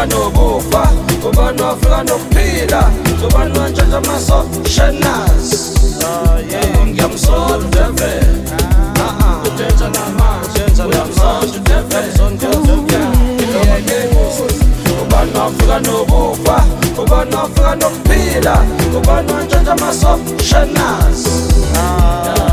wafika nokufa, ubani wafika nokuphila, ubani wantshontsha amaso Shenas. Ngiyamsola uDevil, uthetha namanje, uyamsola uDevil. Ubani wafika nokufa, ubani wafika nokuphila, ubani wantshontsha amaso Shenas.